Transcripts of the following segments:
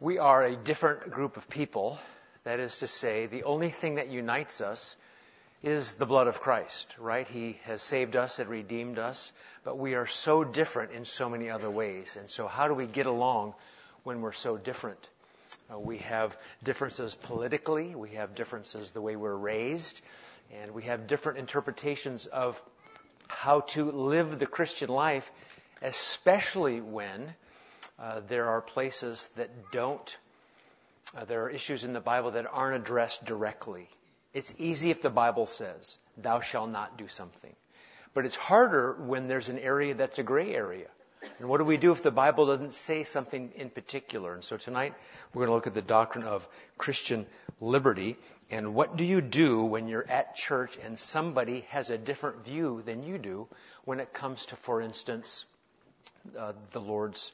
We are a different group of people. That is to say, the only thing that unites us is the blood of Christ, right? He has saved us and redeemed us, but we are so different in so many other ways. And so how do we get along when we're so different? We have differences politically, we have differences the way we're raised, and we have different interpretations of how to live the Christian life, especially when there are places that there are issues in the Bible that aren't addressed directly. It's easy if the Bible says, thou shalt not do something. But it's harder when there's an area that's a gray area. And what do we do if the Bible doesn't say something in particular? And so tonight, we're going to look at the doctrine of Christian liberty. And what do you do when you're at church and somebody has a different view than you do when it comes to, for instance, the Lord's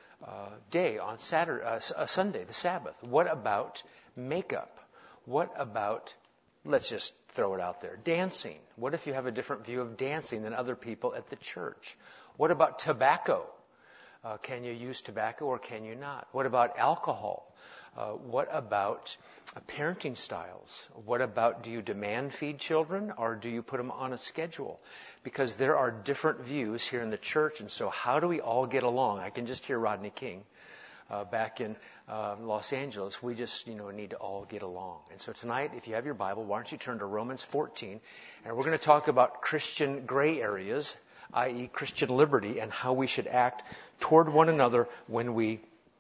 day on Sunday, the Sabbath? What about makeup? What about, let's just throw it out there, dancing? What if you have a different view of dancing than other people at the church? What about tobacco? Can you use tobacco or can you not? What about alcohol? What about parenting styles? What about, do you demand feed children or do you put them on a schedule? Because there are different views here in the church, and so how do we all get along? I can just hear Rodney King back in Los Angeles. We just, need to all get along. And so tonight, if you have your Bible, why don't you turn to Romans 14, and we're going to talk about Christian gray areas, i.e. Christian liberty, and how we should act toward one another when we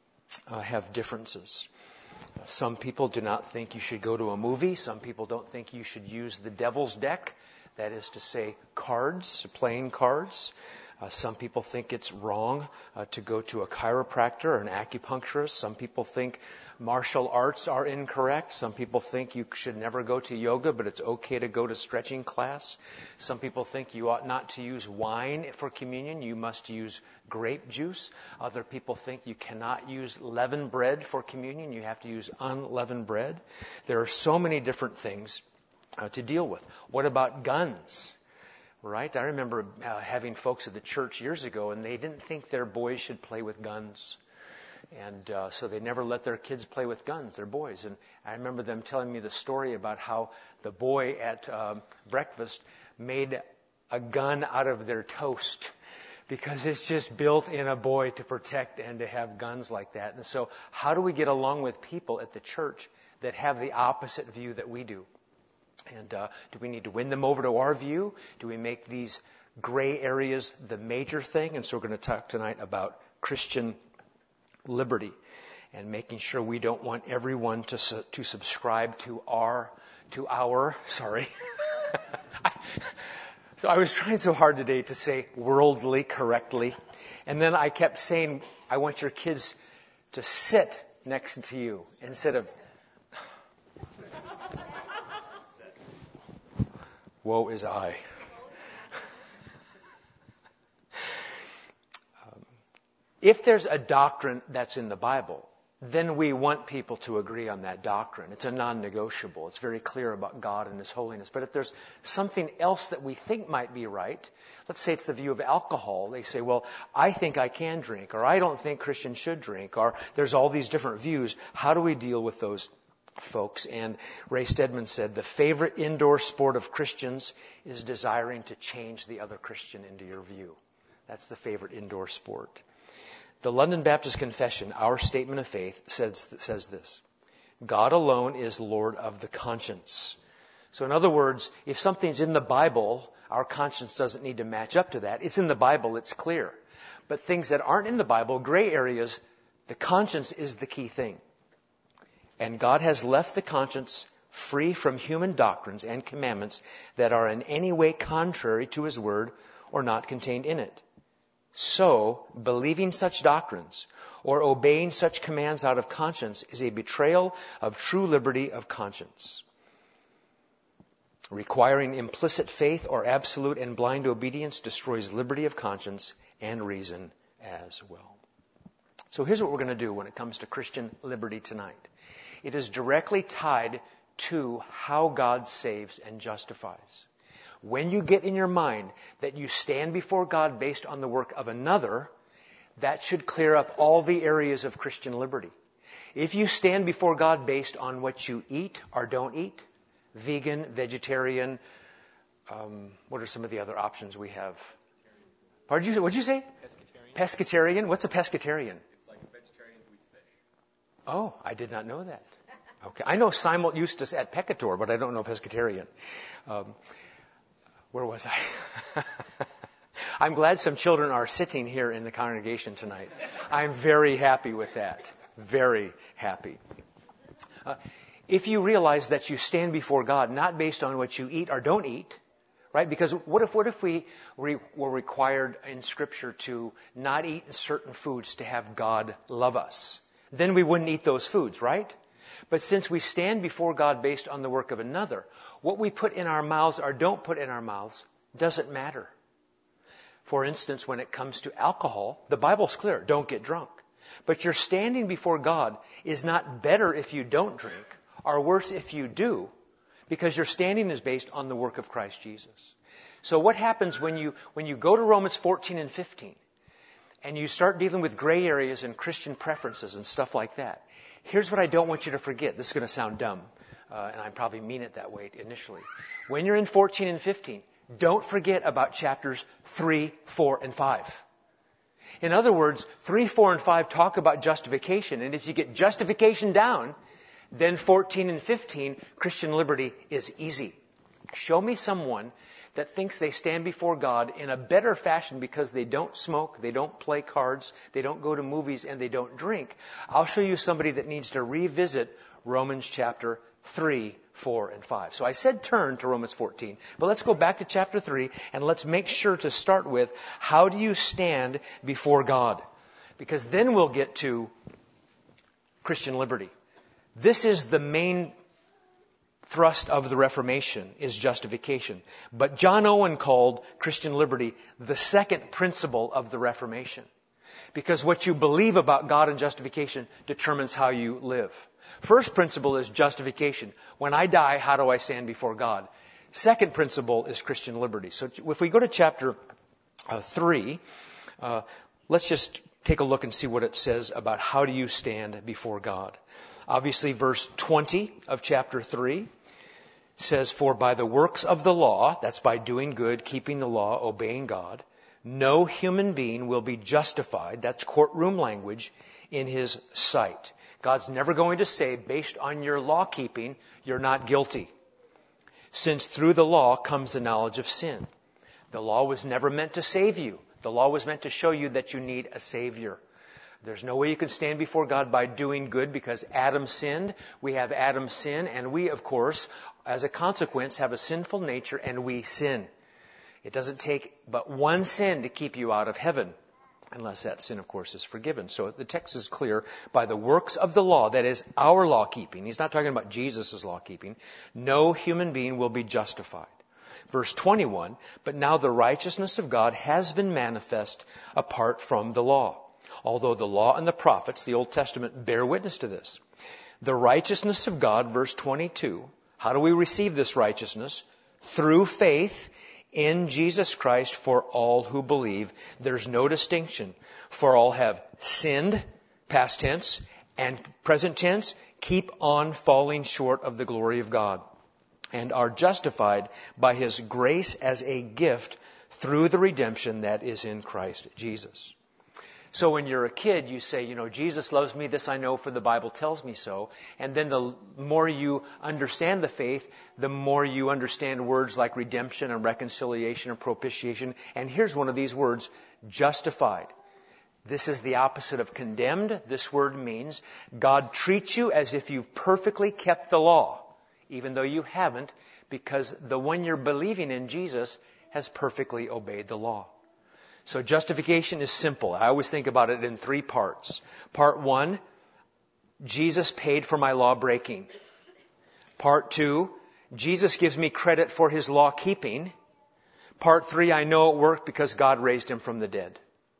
have differences. Some people do not think you should go to a movie. Some people don't think you should use the devil's deck. That is to say, cards, playing cards. Some people think it's wrong to go to a chiropractor or an acupuncturist. Some people think martial arts are incorrect. Some people think you should never go to yoga, but it's okay to go to stretching class. Some people think you ought not to use wine for communion. You must use grape juice. Other people think you cannot use leavened bread for communion. You have to use unleavened bread. There are so many different things to deal with. What about guns? Right? I remember having folks at the church years ago, and they didn't think their boys should play with guns. And so they never let their kids play with guns, their boys. And I remember them telling me the story about how the boy at breakfast made a gun out of their toast, because it's just built in a boy to protect and to have guns like that. And so how do we get along with people at the church that have the opposite view that we do? And do we need to win them over to our view? Do we make these gray areas the major thing? And so we're going to talk tonight about Christian liberty and making sure we don't want everyone to subscribe to our. Sorry. So I was trying so hard today to say worldly correctly. And then I kept saying, I want your kids to sit next to you instead of... Woe is I. If there's a doctrine that's in the Bible, then we want people to agree on that doctrine. It's a non-negotiable. It's very clear about God and His holiness. But if there's something else that we think might be right, let's say it's the view of alcohol. They say, well, I think I can drink, or I don't think Christians should drink, or there's all these different views. How do we deal with those folks? And Ray Stedman said, the favorite indoor sport of Christians is desiring to change the other Christian into your view. That's the favorite indoor sport. The London Baptist Confession, our statement of faith, says this: God alone is Lord of the conscience. So in other words, if something's in the Bible, our conscience doesn't need to match up to that. It's in the Bible, it's clear. But things that aren't in the Bible, gray areas, the conscience is the key thing. And God has left the conscience free from human doctrines and commandments that are in any way contrary to His word or not contained in it. So, believing such doctrines or obeying such commands out of conscience is a betrayal of true liberty of conscience. Requiring implicit faith or absolute and blind obedience destroys liberty of conscience and reason as well. So here's what we're going to do when it comes to Christian liberty tonight. It is directly tied to how God saves and justifies. When you get in your mind that you stand before God based on the work of another, that should clear up all the areas of Christian liberty. If you stand before God based on what you eat or don't eat, vegan, vegetarian, what are some of the other options we have? What'd you say? Pescatarian. Pescatarian? What's a pescatarian? It's like a vegetarian who eats fish. Oh, I did not know that. Okay, I know Simul Justus et Peccator, but I don't know pescatarian. Where was I? I'm glad some children are sitting here in the congregation tonight. I'm very happy with that. Very happy. If you realize that you stand before God not based on what you eat or don't eat, right? Because what if we were required in Scripture to not eat certain foods to have God love us? Then we wouldn't eat those foods, right? But since we stand before God based on the work of another, what we put in our mouths or don't put in our mouths doesn't matter. For instance, when it comes to alcohol, the Bible's clear, don't get drunk. But your standing before God is not better if you don't drink, or worse if you do, because your standing is based on the work of Christ Jesus. So what happens when you go to Romans 14 and 15, and you start dealing with gray areas and Christian preferences and stuff like that? Here's what I don't want you to forget. This is going to sound dumb, and I probably mean it that way initially. When you're in 14 and 15, don't forget about chapters 3, 4, and 5. In other words, 3, 4, and 5 talk about justification. And if you get justification down, then 14 and 15, Christian liberty is easy. Show me someone that thinks they stand before God in a better fashion because they don't smoke, they don't play cards, they don't go to movies, and they don't drink. I'll show you somebody that needs to revisit Romans chapter 3, 4, and 5. So I said turn to Romans 14, but let's go back to chapter 3 and let's make sure to start with how do you stand before God? Because then we'll get to Christian liberty. This is the main thrust of the Reformation, is justification. But John Owen called Christian liberty the second principle of the Reformation. Because what you believe about God and justification determines how you live. First principle is justification. When I die, how do I stand before God? Second principle is Christian liberty. So if we go to chapter 3, let's just take a look and see what it says about how do you stand before God. Obviously, verse 20 of chapter 3 says, "For by the works of the law," that's by doing good, keeping the law, obeying God, "no human being will be justified," that's courtroom language, "in his sight." God's never going to say, based on your law keeping, you're not guilty. Since through the law comes the knowledge of sin. The law was never meant to save you. The law was meant to show you that you need a Savior. There's no way you can stand before God by doing good because Adam sinned. We have Adam's sin, and we, of course, as a consequence, have a sinful nature, and we sin. It doesn't take but one sin to keep you out of heaven, unless that sin, of course, is forgiven. So the text is clear. By the works of the law, that is our law keeping. He's not talking about Jesus' law keeping. No human being will be justified. Verse 21, "But now the righteousness of God has been manifest apart from the law. Although the law and the prophets," the Old Testament, "bear witness to this." The righteousness of God, verse 22. How do we receive this righteousness? Through faith in Jesus Christ for all who believe. There's no distinction. For all have sinned, past tense, and present tense, keep on falling short of the glory of God, and are justified by His grace as a gift through the redemption that is in Christ Jesus. So when you're a kid, you say, Jesus loves me, this I know for the Bible tells me so. And then the more you understand the faith, the more you understand words like redemption and reconciliation and propitiation. And here's one of these words, justified. This is the opposite of condemned. This word means God treats you as if you've perfectly kept the law, even though you haven't, because the one you're believing in, Jesus, has perfectly obeyed the law. So justification is simple. I always think about it in 3 parts. Part 1, Jesus paid for my law breaking. Part 2, Jesus gives me credit for His law keeping. Part 3, I know it worked because God raised Him from the dead.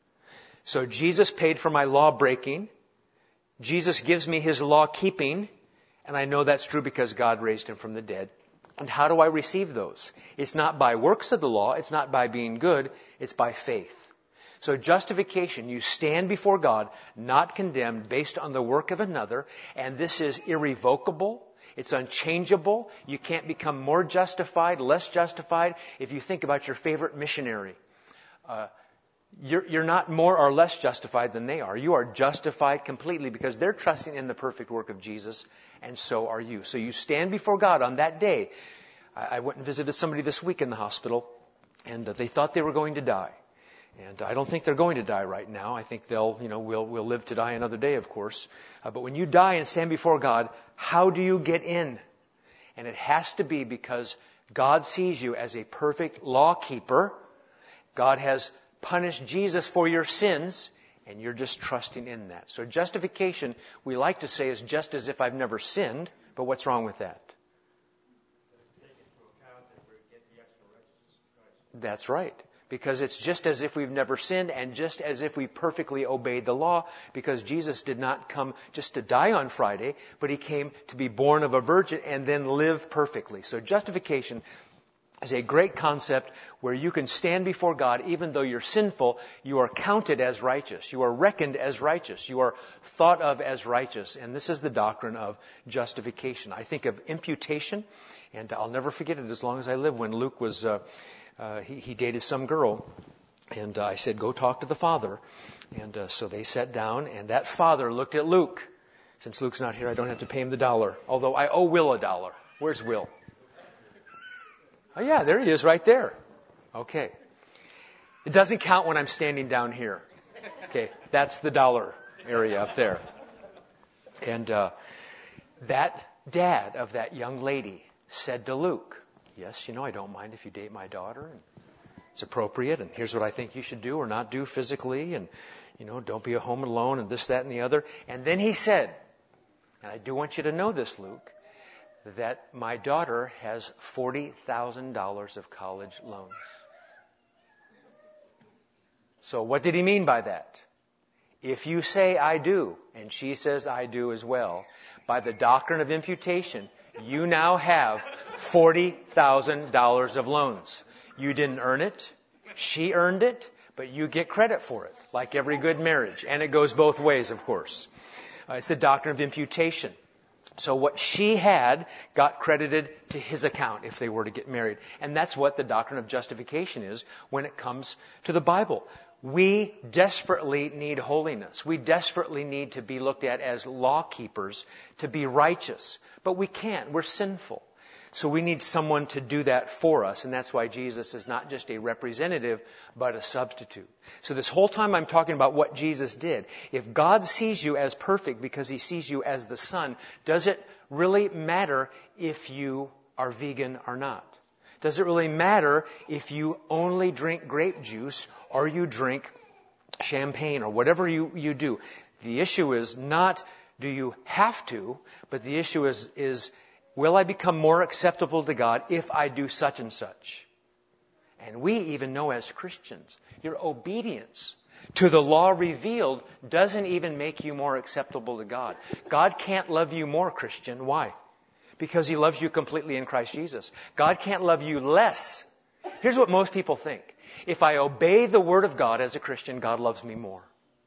So Jesus paid for my law breaking. Jesus gives me His law keeping. And I know that's true because God raised Him from the dead. And how do I receive those? It's not by works of the law. It's not by being good. It's by faith. So justification, you stand before God, not condemned based on the work of another, and this is irrevocable. It's unchangeable. You can't become more justified, less justified. If you think about your favorite missionary, you're not more or less justified than they are. You are justified completely because they're trusting in the perfect work of Jesus, and so are you. So you stand before God on that day. I went and visited somebody this week in the hospital, and they thought they were going to die. And I don't think they're going to die right now. I think we'll live to die another day, of course. But when you die and stand before God, how do you get in? And it has to be because God sees you as a perfect law keeper. God has punished Jesus for your sins, and you're just trusting in that. So justification, we like to say, is just as if I've never sinned, but what's wrong with that? That's right. Because it's just as if we've never sinned and just as if we perfectly obeyed the law, because Jesus did not come just to die on Friday, but He came to be born of a virgin and then live perfectly. So justification is a great concept where you can stand before God even though you're sinful. You are counted as righteous. You are reckoned as righteous. You are thought of as righteous. And this is the doctrine of justification. I think of imputation, and I'll never forget it as long as I live, when Luke was... He dated some girl, and I said, go talk to the father. And so they sat down, and that father looked at Luke. Since Luke's not here, I don't have to pay him the $1. Although I owe Will $1. Where's Will? Oh yeah, there he is right there. Okay. It doesn't count when I'm standing down here. Okay, that's the $1 area up there. And that dad of that young lady said to Luke, yes, I don't mind if you date my daughter, and it's appropriate, and here's what I think you should do or not do physically, and, don't be a home alone, and this, that, and the other. And then he said, and I do want you to know this, Luke, that my daughter has $40,000 of college loans. So what did he mean by that? If you say I do, and she says I do as well, by the doctrine of imputation, you now have $40,000 of loans. You didn't earn it. She earned it, but you get credit for it, like every good marriage. And it goes both ways, of course. It's the doctrine of imputation. So what she had got credited to his account if they were to get married. And that's what the doctrine of justification is when it comes to the Bible. We desperately need holiness. We desperately need to be looked at as law keepers, to be righteous. But we can't. We're sinful. So we need someone to do that for us. And that's why Jesus is not just a representative, but a substitute. So this whole time I'm talking about what Jesus did. If God sees you as perfect because He sees you as the Son, does it really matter if you are vegan or not? Does it really matter if you only drink grape juice or you drink champagne or whatever you do? The issue is not do you have to, but the issue is will I become more acceptable to God if I do such and such? And we even know as Christians, your obedience to the law revealed doesn't even make you more acceptable to God. God can't love you more, Christian. Why? Because He loves you completely in Christ Jesus. God can't love you less. Here's what most people think. If I obey the Word of God as a Christian, God loves me more.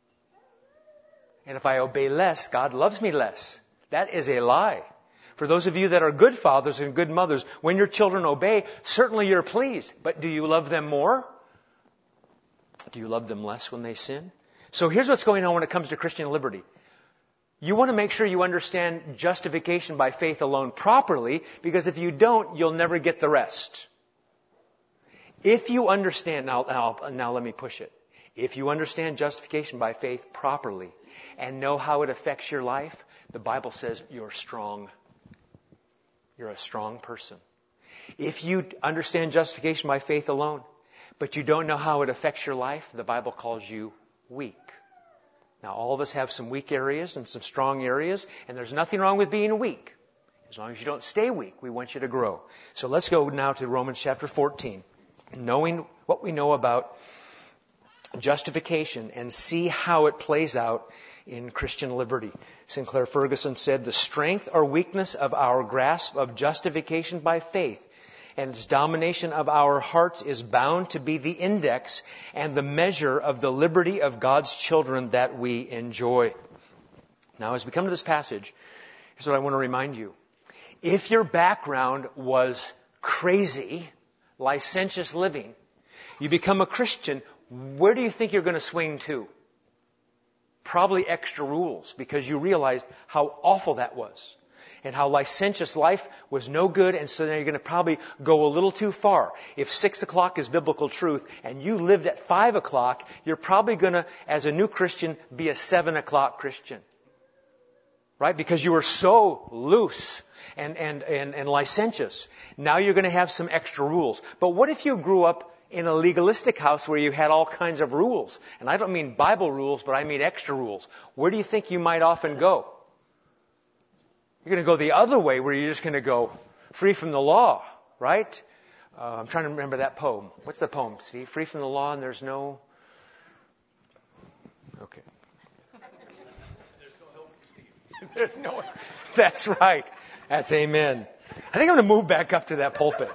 And if I obey less, God loves me less. That is a lie. For those of you that are good fathers and good mothers, when your children obey, certainly you're pleased. But do you love them more? Do you love them less when they sin? So here's what's going on when it comes to Christian liberty. You want to make sure you understand justification by faith alone properly, because if you don't, you'll never get the rest. If you understand, now let me push it. If you understand justification by faith properly and know how it affects your life, the Bible says you're strong. You're a strong person. If you understand justification by faith alone, but you don't know how it affects your life, the Bible calls you weak. Now, all of us have some weak areas and some strong areas, and there's nothing wrong with being weak. As long as you don't stay weak, we want you to grow. So let's go now to Romans chapter 14, knowing what we know about justification and see how it plays out in Christian liberty. Sinclair Ferguson said, the strength or weakness of our grasp of justification by faith and its domination of our hearts is bound to be the index and the measure of the liberty of God's children that we enjoy. Now, as we come to this passage, here's what I want to remind you. If your background was crazy, licentious living, you become a Christian, where do you think you're going to swing to? Probably extra rules, because you realized how awful that was and how licentious life was no good, and so then you're going to probably go a little too far. If 6 o'clock is biblical truth and you lived at 5 o'clock, you're probably going to, as a new Christian, be a 7 o'clock Christian. Right? Because you were so loose and licentious. Now you're going to have some extra rules. But what if you grew up in a legalistic house where you had all kinds of rules? And I don't mean Bible rules, but I mean extra rules. Where do you think you might often go? You're going to go the other way, where you're just going to go free from the law, right? I'm trying to remember that poem. What's the poem, Steve? Free from the law and there's no... Okay. There's no... That's right. That's amen. I think I'm going to move back up to that pulpit.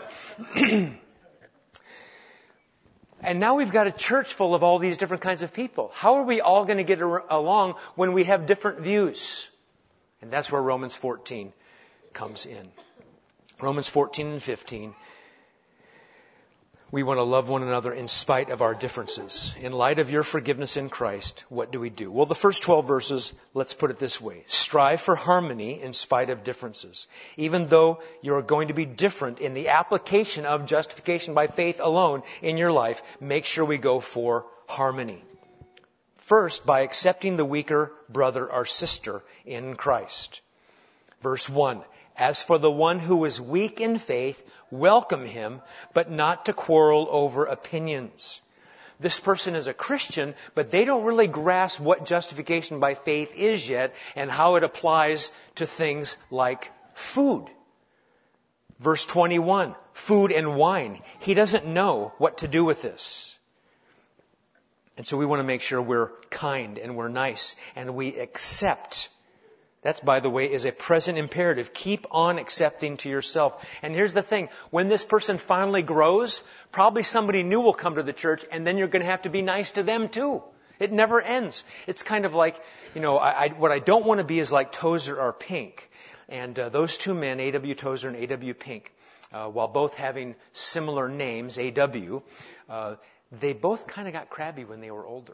And now we've got a church full of all these different kinds of people. How are we all going to get along when we have different views? And that's where Romans 14 comes in. Romans 14 and 15. We want to love one another in spite of our differences. In light of your forgiveness in Christ, what do we do? Well, the first 12 verses, let's put it this way. Strive for harmony in spite of differences. Even though you're going to be different in the application of justification by faith alone in your life, make sure we go for harmony. First, by accepting the weaker brother or sister in Christ. Verse 1. As for the one who is weak in faith, welcome him, but not to quarrel over opinions. This person is a Christian, but they don't really grasp what justification by faith is yet and how it applies to things like food. Verse 21, food and wine. He doesn't know what to do with this. And so we want to make sure we're kind and we're nice and we accept. That's, by the way, is a present imperative. Keep on accepting to yourself. And here's the thing. When this person finally grows, probably somebody new will come to the church, and then you're going to have to be nice to them too. It never ends. It's kind of like, what I don't want to be is like Tozer or Pink. And those two men, A.W. Tozer and A.W. Pink, while both having similar names, A.W., they both kind of got crabby when they were older.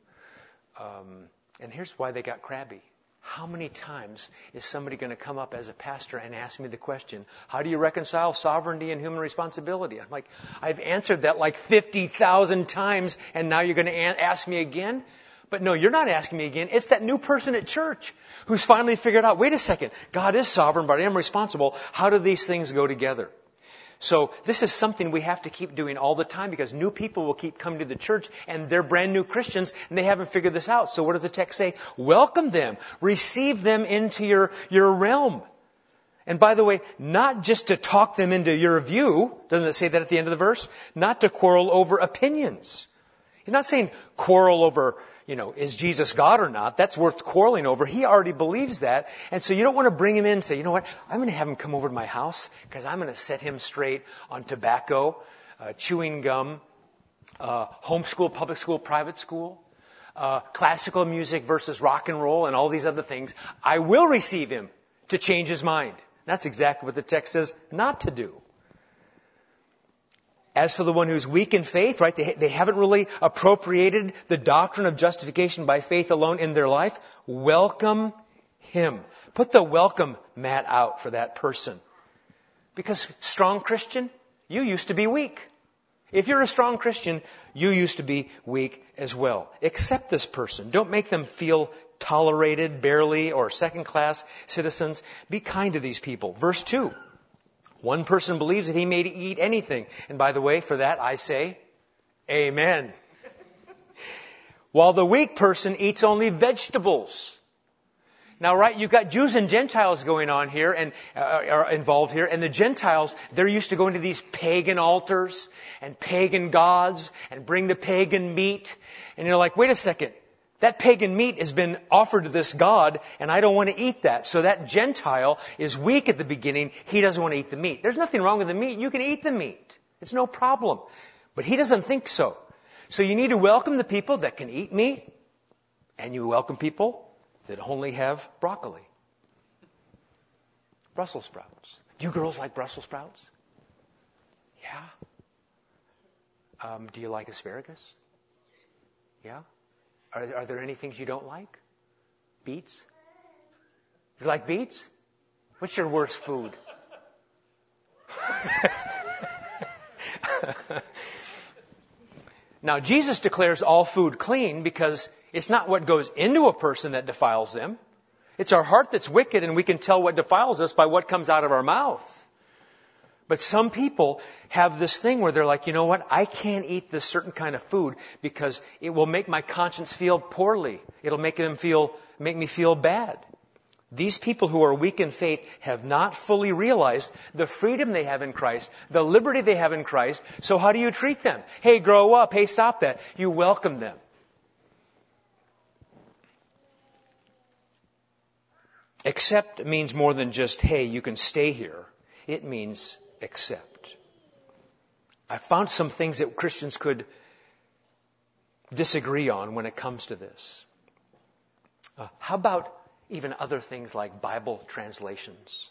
And here's why they got crabby. How many times is somebody going to come up as a pastor and ask me the question, how do you reconcile sovereignty and human responsibility? I'm like, I've answered that like 50,000 times, and now you're going to ask me again? But no, you're not asking me again. It's that new person at church who's finally figured out, wait a second, God is sovereign, but I am responsible. How do these things go together? So this is something we have to keep doing all the time, because new people will keep coming to the church and they're brand new Christians and they haven't figured this out. So what does the text say? Welcome them. Receive them into your realm. And by the way, not just to talk them into your view. Doesn't it say that at the end of the verse? Not to quarrel over opinions. He's not saying quarrel over, is Jesus God or not? That's worth quarreling over. He already believes that. And so you don't want to bring him in and say, you know what? I'm going to have him come over to my house because I'm going to set him straight on tobacco, chewing gum, homeschool, public school, private school, classical music versus rock and roll, and all these other things. I will receive him to change his mind. That's exactly what the text says not to do. As for the one who's weak in faith, right, they haven't really appropriated the doctrine of justification by faith alone in their life, welcome him. Put the welcome mat out for that person. Because strong Christian, you used to be weak. If you're a strong Christian, you used to be weak as well. Accept this person. Don't make them feel tolerated, barely, or second-class citizens. Be kind to these people. Verse 2. One person believes that he may eat anything. And by the way, for that I say, amen. While the weak person eats only vegetables. Now, right, you've got Jews and Gentiles going on here and are involved here. And the Gentiles, they're used to going to these pagan altars and pagan gods and bring the pagan meat. And you're like, wait a second. That pagan meat has been offered to this God, and I don't want to eat that. So that Gentile is weak at the beginning. He doesn't want to eat the meat. There's nothing wrong with the meat. You can eat the meat. It's no problem. But he doesn't think so. So you need to welcome the people that can eat meat, and you welcome people that only have broccoli. Brussels sprouts. Do you girls like Brussels sprouts? Yeah. Do you like asparagus? Yeah. Are there any things you don't like? Beets? You like beets? What's your worst food? Now, Jesus declares all food clean because it's not what goes into a person that defiles them. It's our heart that's wicked, and we can tell what defiles us by what comes out of our mouth. But some people have this thing where they're like, you know what? I can't eat this certain kind of food because it will make my conscience feel poorly. It'll make me feel bad. These people who are weak in faith have not fully realized the freedom they have in Christ, the liberty they have in Christ. So how do you treat them? Hey, grow up. Hey, stop that. You welcome them. Accept means more than just, hey, you can stay here. It means accept. I found some things that Christians could disagree on when it comes to this. How about even other things like Bible translations?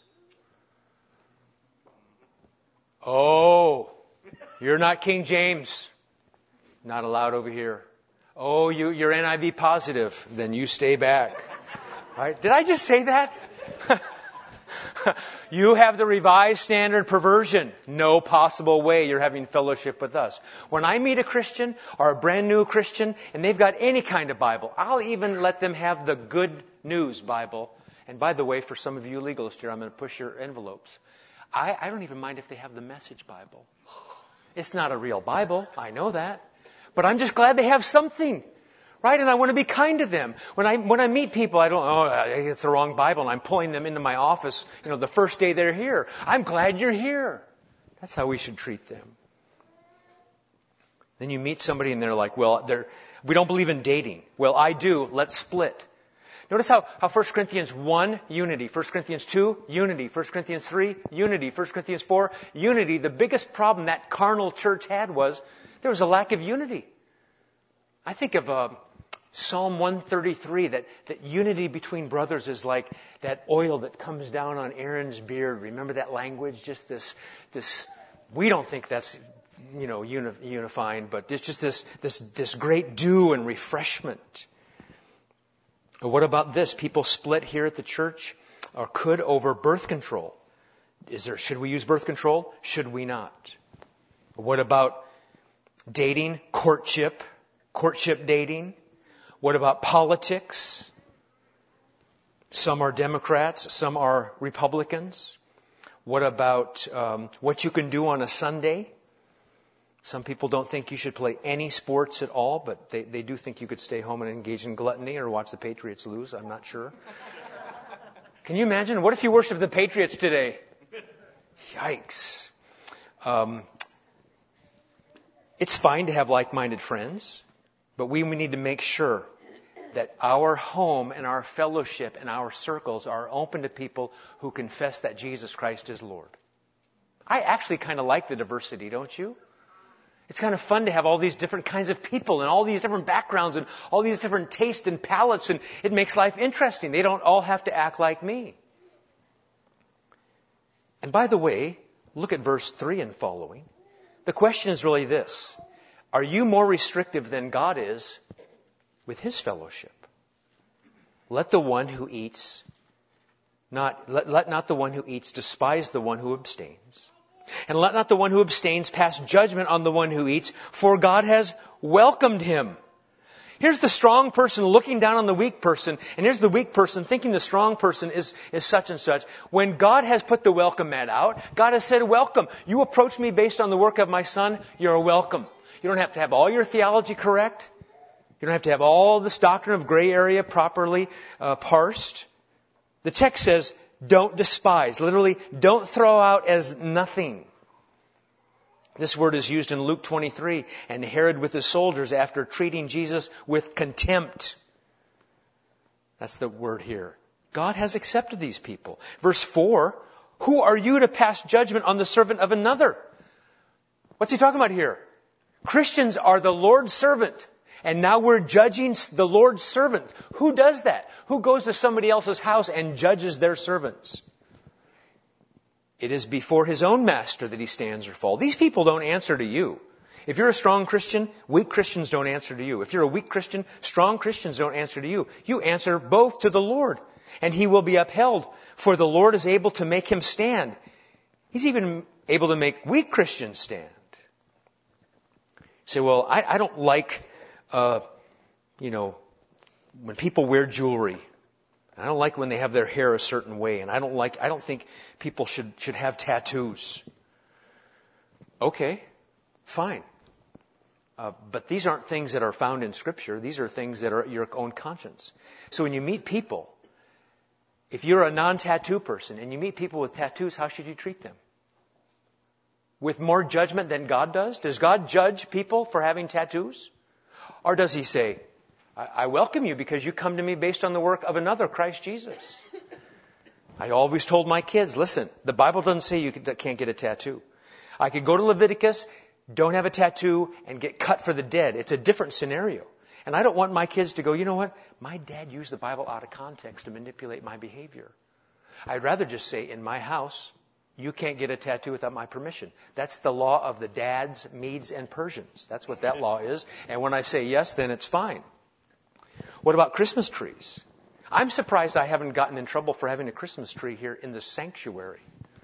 Oh, you're not King James. Not allowed over here. Oh, you're NIV positive. Then you stay back. Right? Did I just say that? You have the Revised Standard Perversion. No possible way you're having fellowship with us. When I meet a Christian or a brand new Christian and they've got any kind of Bible, I'll even let them have the Good News Bible. And by the way, for some of you legalists here, I'm going to push your envelopes. I don't even mind if they have the Message Bible. It's not a real Bible. I know that. But I'm just glad they have something. Right? And I want to be kind to them. When I meet people, I don't, it's the wrong Bible, and I'm pulling them into my office, the first day they're here. I'm glad you're here. That's how we should treat them. Then you meet somebody and they're like, well, we don't believe in dating. Well, I do. Let's split. Notice how 1 Corinthians 1, unity. 1 Corinthians 2, unity. 1 Corinthians 3, unity. 1 Corinthians 4, unity. The biggest problem that carnal church had was there was a lack of unity. I think of Psalm 133, that unity between brothers is like that oil that comes down on Aaron's beard. Remember that language? Just this, we don't think that's, unifying, but it's just this great dew and refreshment. What about this? People split here at the church or could over birth control. Should we use birth control? Should we not? What about dating, courtship dating? What about politics? Some are Democrats, some are Republicans. What about what you can do on a Sunday? Some people don't think you should play any sports at all, but they do think you could stay home and engage in gluttony or watch the Patriots lose. I'm not sure. Can you imagine? What if you worship the Patriots today? Yikes. It's fine to have like-minded friends, but we need to make sure that our home and our fellowship and our circles are open to people who confess that Jesus Christ is Lord. I actually kind of like the diversity, don't you? It's kind of fun to have all these different kinds of people and all these different backgrounds and all these different tastes and palates, and it makes life interesting. They don't all have to act like me. And by the way, look at verse 3 and following. The question is really this: are you more restrictive than God is with His fellowship? Let not the one who eats despise the one who abstains. And let not the one who abstains pass judgment on the one who eats, for God has welcomed him. Here's the strong person looking down on the weak person, and here's the weak person thinking the strong person is such and such. When God has put the welcome mat out, God has said, welcome. You approach me based on the work of my Son, you're welcome. You don't have to have all your theology correct. You don't have to have all this doctrine of gray area properly parsed. The text says, don't despise. Literally, don't throw out as nothing. This word is used in Luke 23. And Herod with his soldiers, after treating Jesus with contempt, That's the word here. God has accepted these people. Verse 4, who are you to pass judgment on the servant of another? What's he talking about here? Christians are the Lord's servant. And now we're judging the Lord's servant. Who does that? Who goes to somebody else's house and judges their servants? It is before his own master that he stands or falls. These people don't answer to you. If you're a strong Christian, weak Christians don't answer to you. If you're a weak Christian, strong Christians don't answer to you. You answer both to the Lord, and he will be upheld, for the Lord is able to make him stand. He's even able to make weak Christians stand. You say, well, I don't like, when people wear jewelry. I don't like when they have their hair a certain way, and I don't think people should have tattoos. Okay, fine. But these aren't things that are found in Scripture. These are things that are your own conscience. So when you meet people, if you're a non-tattoo person and you meet people with tattoos, how should you treat them? With more judgment than God does? Does God judge people for having tattoos? Or does he say, I welcome you because you come to me based on the work of another, Christ Jesus? I always told my kids, listen, the Bible doesn't say you can't get a tattoo. I could go to Leviticus, don't have a tattoo, and get cut for the dead. It's a different scenario. And I don't want my kids to go, you know what? My dad used the Bible out of context to manipulate my behavior. I'd rather just say, in my house, you can't get a tattoo without my permission. That's the law of the Dads, Medes, and Persians. That's what that law is. And when I say yes, then it's fine. What about Christmas trees? I'm surprised I haven't gotten in trouble for having a Christmas tree here in the sanctuary.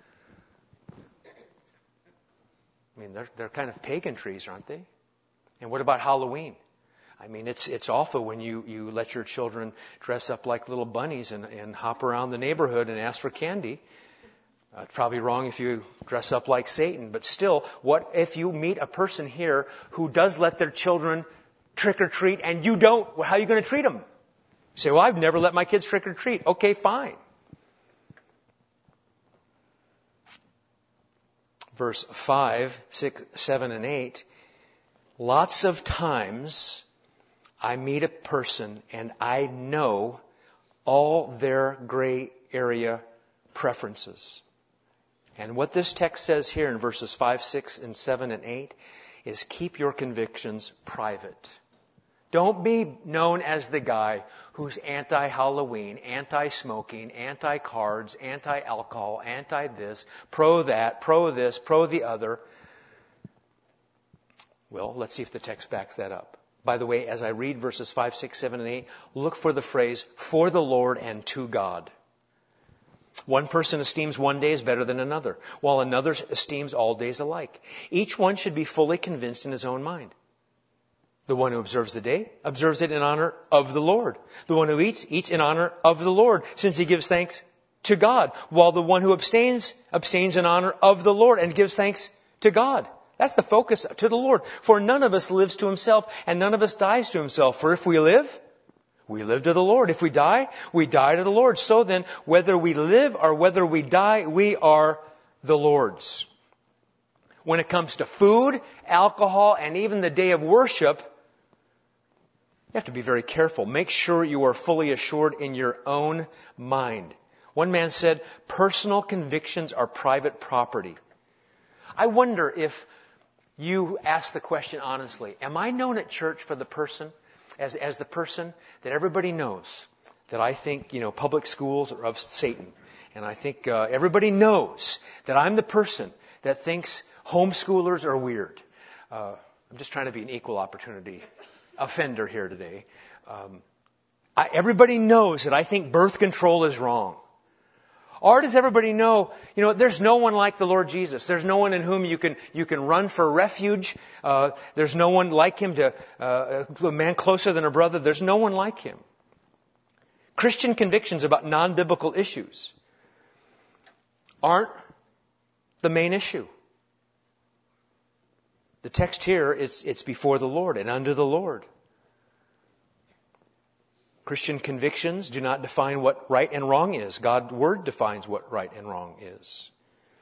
I mean, they're kind of pagan trees, aren't they? And what about Halloween? I mean, it's awful when you let your children dress up like little bunnies and hop around the neighborhood and ask for candy. It's probably wrong if you dress up like Satan. But still, what if you meet a person here who does let their children trick or treat and you don't? Well, how are you going to treat them? You say, well, I've never let my kids trick or treat. Okay, fine. Verse 5, 6, 7, and 8. Lots of times I meet a person and I know all their gray area preferences. And what this text says here in verses 5, 6, and 7, and 8 is keep your convictions private. Don't be known as the guy who's anti-Halloween, anti-smoking, anti-cards, anti-alcohol, anti-this, pro-that, pro-this, pro-the other. Well, let's see if the text backs that up. By the way, as I read verses 5, 6, 7, and 8, look for the phrase, for the Lord and to God. One person esteems one day as better than another, while another esteems all days alike. Each one should be fully convinced in his own mind. The one who observes the day, observes it in honor of the Lord. The one who eats, eats in honor of the Lord, since he gives thanks to God. While the one who abstains, abstains in honor of the Lord and gives thanks to God. That's the focus, to the Lord. For none of us lives to himself, and none of us dies to himself. For if we live, we live to the Lord. If we die to the Lord. So then, whether we live or whether we die, we are the Lord's. When it comes to food, alcohol, and even the day of worship, you have to be very careful. Make sure you are fully assured in your own mind. One man said, personal convictions are private property. I wonder if you ask the question honestly, am I known at church for the person, as the person that everybody knows that I think, public schools are of Satan. And I think everybody knows that I'm the person that thinks homeschoolers are weird. I'm just trying to be an equal opportunity offender here today. Everybody knows that I think birth control is wrong. Or does everybody know, there's no one like the Lord Jesus. There's no one in whom you can run for refuge. There's no one like him, a man closer than a brother. There's no one like him. Christian convictions about non-biblical issues aren't the main issue. The text here, it's before the Lord and under the Lord. Christian convictions do not define what right and wrong is. God's Word defines what right and wrong is.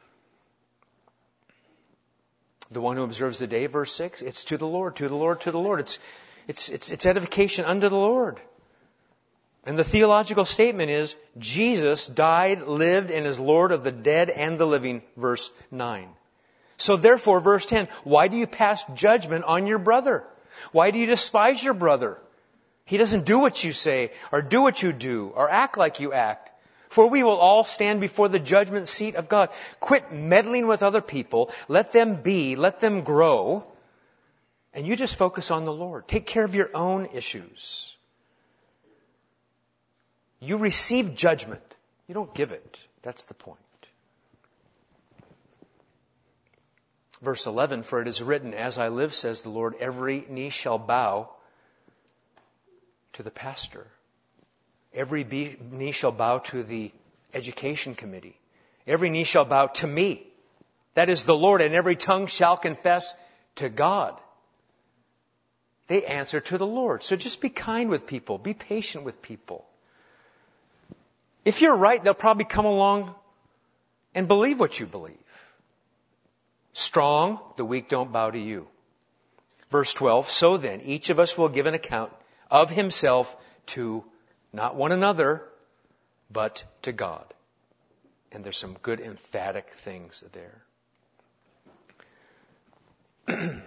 The one who observes the day, verse 6, it's to the Lord, to the Lord, to the Lord. It's edification unto the Lord. And the theological statement is, Jesus died, lived, and is Lord of the dead and the living, verse 9. So therefore, verse 10, why do you pass judgment on your brother? Why do you despise your brother? He doesn't do what you say, or do what you do, or act like you act. For we will all stand before the judgment seat of God. Quit meddling with other people. Let them be. Let them grow. And you just focus on the Lord. Take care of your own issues. You receive judgment. You don't give it. That's the point. Verse 11, for it is written, as I live, says the Lord, every knee shall bow to the pastor. Every knee shall bow to the education committee. Every knee shall bow to me. That is the Lord, and every tongue shall confess to God. They answer to the Lord. So just be kind with people. Be patient with people. If you're right, they'll probably come along and believe what you believe. Strong, the weak don't bow to you. Verse 12, so then, each of us will give an account of himself to not one another, but to God. And there's some good emphatic things there.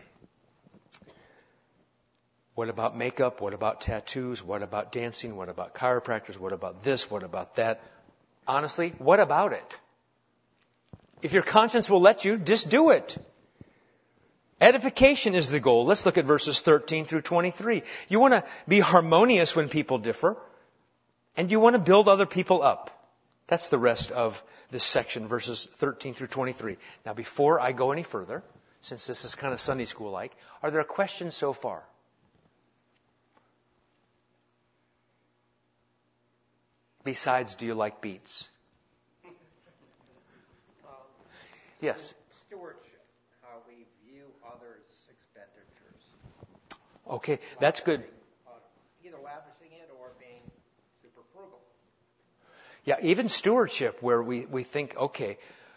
What about makeup? What about tattoos? What about dancing? What about chiropractors? What about this? What about that? Honestly, what about it? If your conscience will let you, just do it. Edification is the goal. Let's look at verses 13 through 23. You want to be harmonious when people differ, and you want to build other people up. That's the rest of this section, verses 13 through 23. Now, before I go any further, since this is kind of Sunday school-like, are there questions so far? Besides, do you like beets? Yes. Stewardship, how we view others' expenditures. Okay, that's good. Either lavishing it or being super frugal. Yeah, even stewardship, where we think, okay,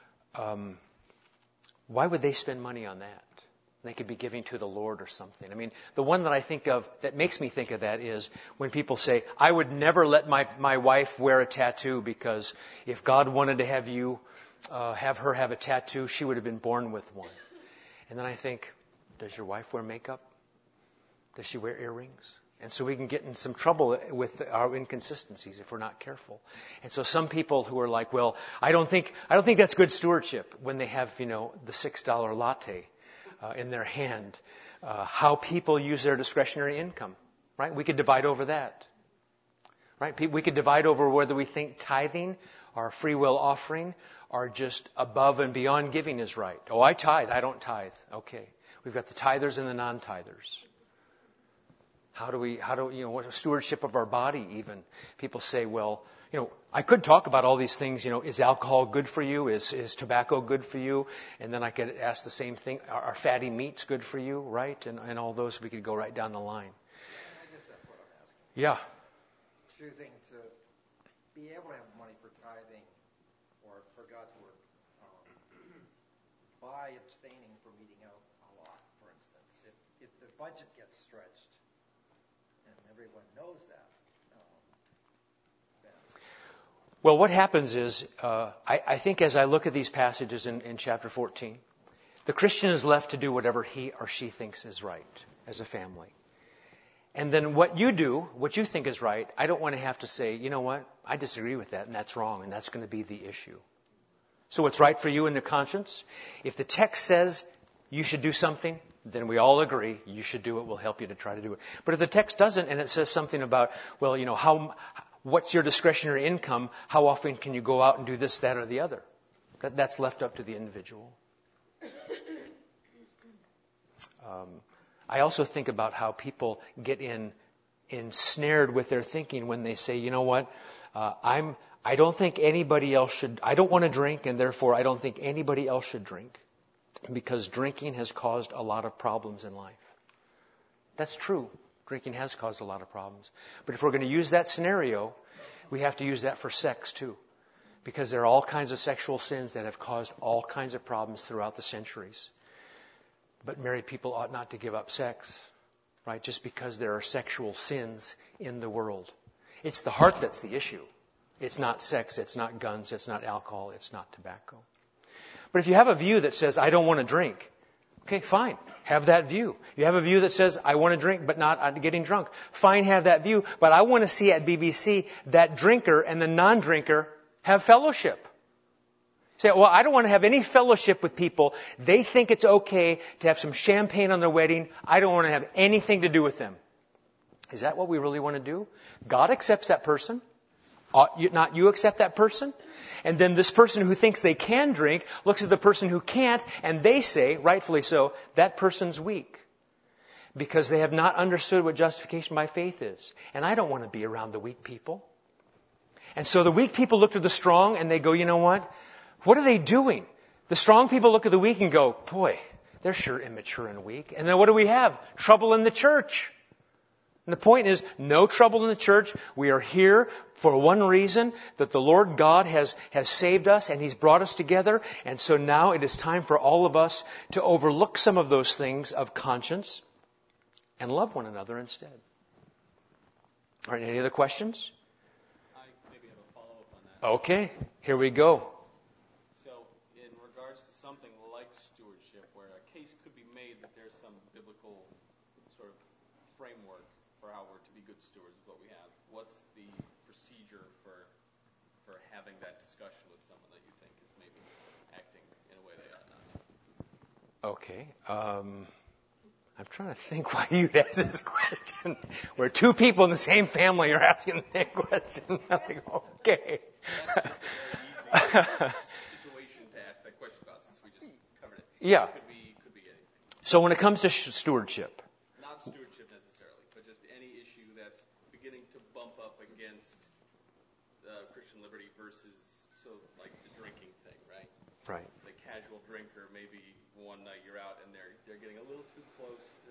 why would they spend money on that? They could be giving to the Lord or something. I mean, the one that I think of that makes me think of that is when people say, I would never let my wife wear a tattoo because if God wanted to have you have her have a tattoo, she would have been born with one. And then I think, does your wife wear makeup? Does she wear earrings? And so we can get in some trouble with our inconsistencies if we're not careful. And so some people who are like, well, I don't think that's good stewardship when they have, the $6 latte in their hand. How people use their discretionary income, right? We could divide over that, right? We could divide over whether we think tithing or free will offering are just above and beyond giving is right. Oh, I tithe. I don't tithe. Okay. We've got the tithers and the non-tithers. What stewardship of our body even? People say, well, I could talk about all these things, is alcohol good for you? Is tobacco good for you? And then I could ask the same thing, are fatty meats good for you, right? And all those, we could go right down the line. I guess that's what I'm asking. Yeah. Choosing to be able to have money for tithing or for God's Word by abstaining from eating out a lot, for instance. If the budget gets stretched, and everyone knows that, well, what happens is, I think as I look at these passages in chapter 14, the Christian is left to do whatever he or she thinks is right as a family. And then what you do, what you think is right, I don't want to have to say, you know what, I disagree with that, and that's wrong, and that's going to be the issue. So what's right for you in your conscience? If the text says you should do something, then we all agree you should do it. We'll help you to try to do it. But if the text doesn't, and it says something about, well, what's your discretionary income? How often can you go out and do this, that, or the other? That's left up to the individual. I also think about how people get ensnared with their thinking when they say, you know what, I don't think anybody else should, I don't want to drink, and therefore I don't think anybody else should drink, because drinking has caused a lot of problems in life. That's true. Drinking has caused a lot of problems. But if we're going to use that scenario, we have to use that for sex too. Because there are all kinds of sexual sins that have caused all kinds of problems throughout the centuries. But married people ought not to give up sex, right? Just because there are sexual sins in the world. It's the heart that's the issue. It's not sex, it's not guns, it's not alcohol, it's not tobacco. But if you have a view that says, I don't want to drink, okay, fine, have that view. You have a view that says, I want to drink but not getting drunk, fine, have that view. But I want to see at BBC that drinker and the non-drinker have fellowship. Say, well, I don't want to have any fellowship with people. They think it's okay to have some champagne on their wedding. I don't want to have anything to do with them. Is that what we really want to do? God accepts that person. Ought you, not you accept that person? And then this person who thinks they can drink looks at the person who can't, and they say, rightfully so, that person's weak. Because they have not understood what justification by faith is. And I don't want to be around the weak people. And so the weak people look to the strong and they go, you know what? What are they doing? The strong people look at the weak and go, boy, they're sure immature and weak. And then what do we have? Trouble in the church. And the point is, no trouble in the church. We are here for one reason, that the Lord God has saved us and He's brought us together. And so now it is time for all of us to overlook some of those things of conscience and love one another instead. All right, any other questions? I maybe have a follow-up on that. Okay, here we go. So, in regards to something like stewardship, where a case could be made that there's some biblical sort of framework for how we're to be good stewards of what we have, what's the procedure for having that discussion with someone that you think is maybe acting in a way they ought not? Okay. I'm trying to think why you'd ask this question. Where two people in the same family are asking the same question. I'm like, okay. That's just a very easy situation to ask that question about, since we just covered it. Yeah. It could be anything. So when it comes to stewardship, Not stewardship necessarily, but just any issue that's beginning to bump up against Christian liberty versus, so like the drinking thing, right? right? The casual drinker, maybe one night you're out and they're getting a little too close to,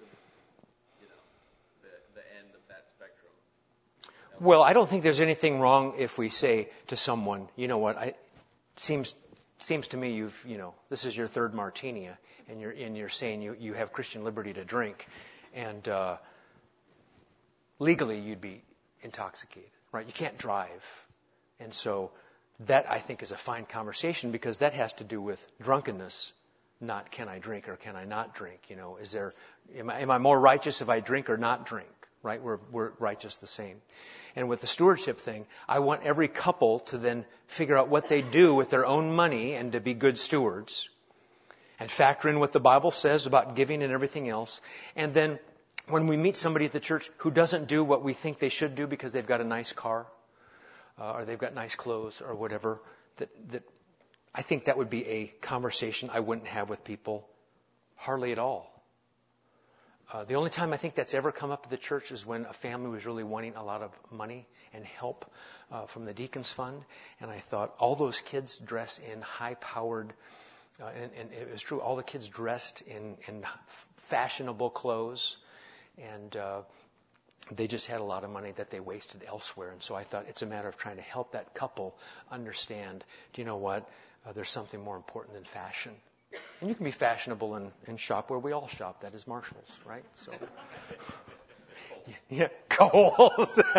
the end of that spectrum. Well, I don't think there's anything wrong if we say to someone, you know what, seems to me this is your third martini, and you're saying you have Christian liberty to drink, and legally you'd be intoxicated, right? You can't drive, and so that I think is a fine conversation, because that has to do with drunkenness, not can I drink or can I not drink? Am I more righteous if I drink or not drink? Right? We're righteous the same. And with the stewardship thing, I want every couple to then figure out what they do with their own money and to be good stewards, and factor in what the Bible says about giving and everything else. And then when we meet somebody at the church who doesn't do what we think they should do because they've got a nice car, or they've got nice clothes or whatever, that I think that would be a conversation I wouldn't have with people hardly at all. The only time I think that's ever come up at the church is when a family was really wanting a lot of money and help from the Deacons Fund. And I thought, all those kids dress in high-powered, and it was true, all the kids dressed in fashionable clothes. And they just had a lot of money that they wasted elsewhere. And so I thought it's a matter of trying to help that couple understand, do you know what? There's something more important than fashion. And you can be fashionable and shop where we all shop. That is Marshall's, right? So, yeah, Kohl's. They used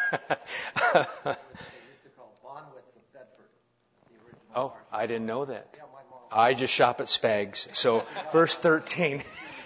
to call Bonwitz of Bedford, the original Oh, Marshall. I didn't know that. Yeah, my mom. I just shop at Spags. So, verse 13.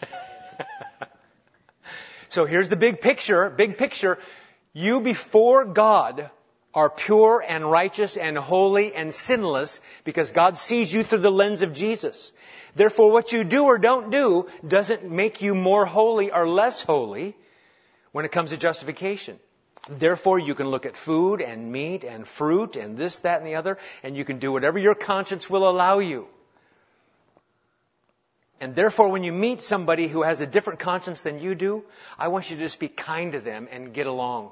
So here's the big picture. Big picture. You before God are pure and righteous and holy and sinless, because God sees you through the lens of Jesus. Therefore, what you do or don't do doesn't make you more holy or less holy when it comes to justification. Therefore, you can look at food and meat and fruit and this, that, and the other, and you can do whatever your conscience will allow you. And therefore, when you meet somebody who has a different conscience than you do, I want you to just be kind to them and get along.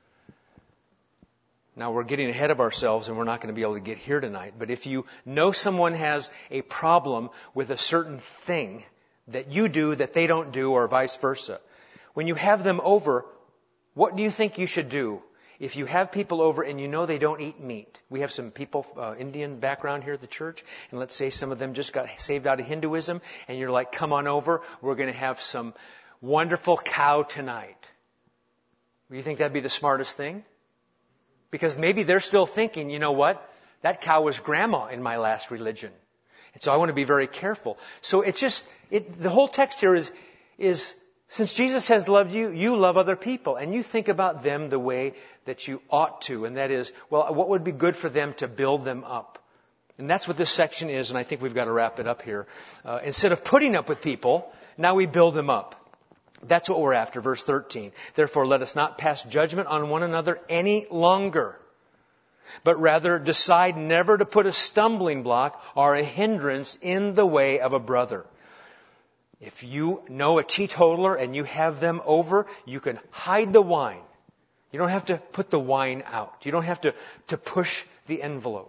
Now, we're getting ahead of ourselves and we're not going to be able to get here tonight. But if you know someone has a problem with a certain thing that you do that they don't do, or vice versa, when you have them over, what do you think you should do? If you have people over and you know they don't eat meat. We have some people, Indian background here at the church, and let's say some of them just got saved out of Hinduism, and you're like, come on over, we're going to have some wonderful cow tonight. Do you think that'd be the smartest thing? Because maybe they're still thinking, you know what? That cow was grandma in my last religion. And so I want to be very careful. So the whole text here is since Jesus has loved you, you love other people. And you think about them the way that you ought to. And that is, well, what would be good for them to build them up? And that's what this section is, and I think we've got to wrap it up here. Instead of putting up with people, now we build them up. That's what we're after, verse 13. Therefore, let us not pass judgment on one another any longer, but rather decide never to put a stumbling block or a hindrance in the way of a brother. If you know a teetotaler and you have them over, you can hide the wine. You don't have to put the wine out. You don't have to push the envelope.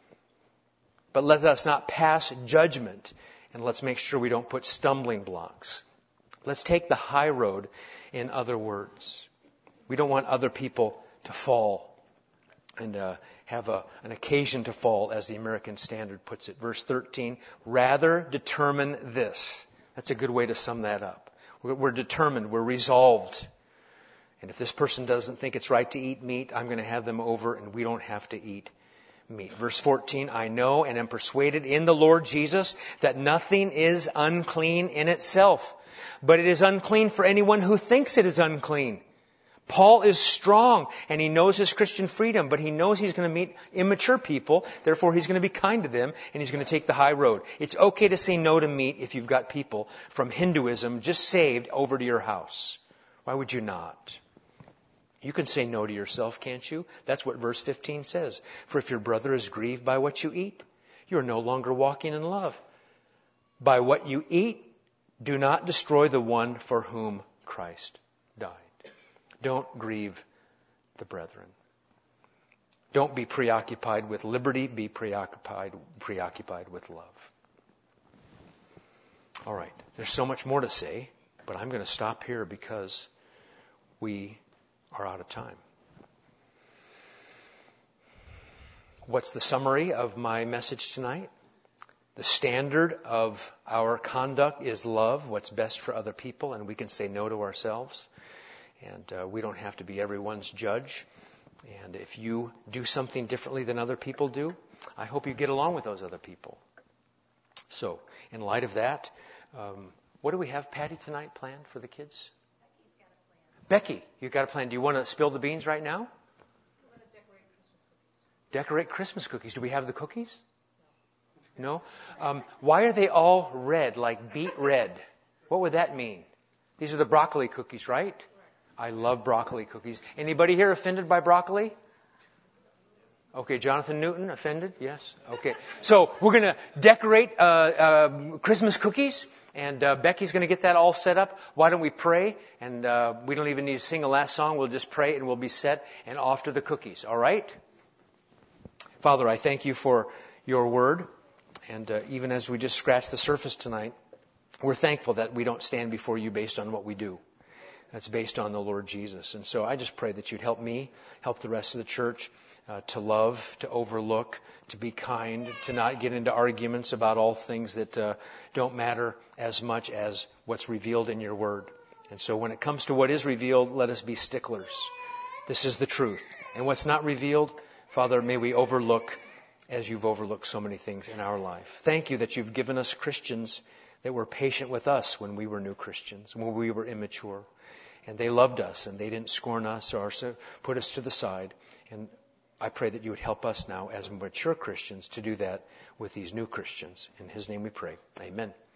But let us not pass judgment, and let's make sure we don't put stumbling blocks. Let's take the high road, in other words. We don't want other people to fall and have an occasion to fall, as the American Standard puts it. Verse 13, rather determine this. That's a good way to sum that up. We're determined, we're resolved. And if this person doesn't think it's right to eat meat, I'm going to have them over and we don't have to eat meat. Verse 14, I know and am persuaded in the Lord Jesus that nothing is unclean in itself, but it is unclean for anyone who thinks it is unclean. Paul is strong and he knows his Christian freedom, but he knows he's going to meet immature people. Therefore, he's going to be kind to them and he's going to take the high road. It's okay to say no to meat if you've got people from Hinduism just saved over to your house. Why would you not? You can say no to yourself, can't you? That's what verse 15 says. For if your brother is grieved by what you eat, you are no longer walking in love. By what you eat, do not destroy the one for whom Christ died. Don't grieve the brethren. Don't be preoccupied with liberty. Be preoccupied with love. All right. There's so much more to say, but I'm going to stop here because we are out of time. What's the summary of my message tonight? The standard of our conduct is love, what's best for other people, and we can say no to ourselves. And we don't have to be everyone's judge. And if you do something differently than other people do, I hope you get along with those other people. So, in light of that, what do we have, Patty, tonight planned for the kids? Becky, you've got a plan. Do you want to spill the beans right now? We're going to decorate Christmas cookies. Decorate Christmas cookies. Do we have the cookies? No? Why are they all red, like beet red? What would that mean? These are the broccoli cookies, right? I love broccoli cookies. Anybody here offended by broccoli? Okay, Jonathan Newton, offended? Yes. Okay. So we're going to decorate Christmas cookies. And Becky's going to get that all set up. Why don't we pray? And we don't even need to sing a last song. We'll just pray and we'll be set and off to the cookies. All right? Father, I thank you for your word. And even as we just scratched the surface tonight, we're thankful that we don't stand before you based on what we do. That's based on the Lord Jesus. And so I just pray that you'd help me, help the rest of the church to love, to overlook, to be kind, to not get into arguments about all things that don't matter as much as what's revealed in your word. And so when it comes to what is revealed, let us be sticklers. This is the truth. And what's not revealed, Father, may we overlook as you've overlooked so many things in our life. Thank you that you've given us Christians that were patient with us when we were new Christians, when we were immature. And they loved us, and they didn't scorn us or put us to the side. And I pray that you would help us now as mature Christians to do that with these new Christians. In His name we pray. Amen.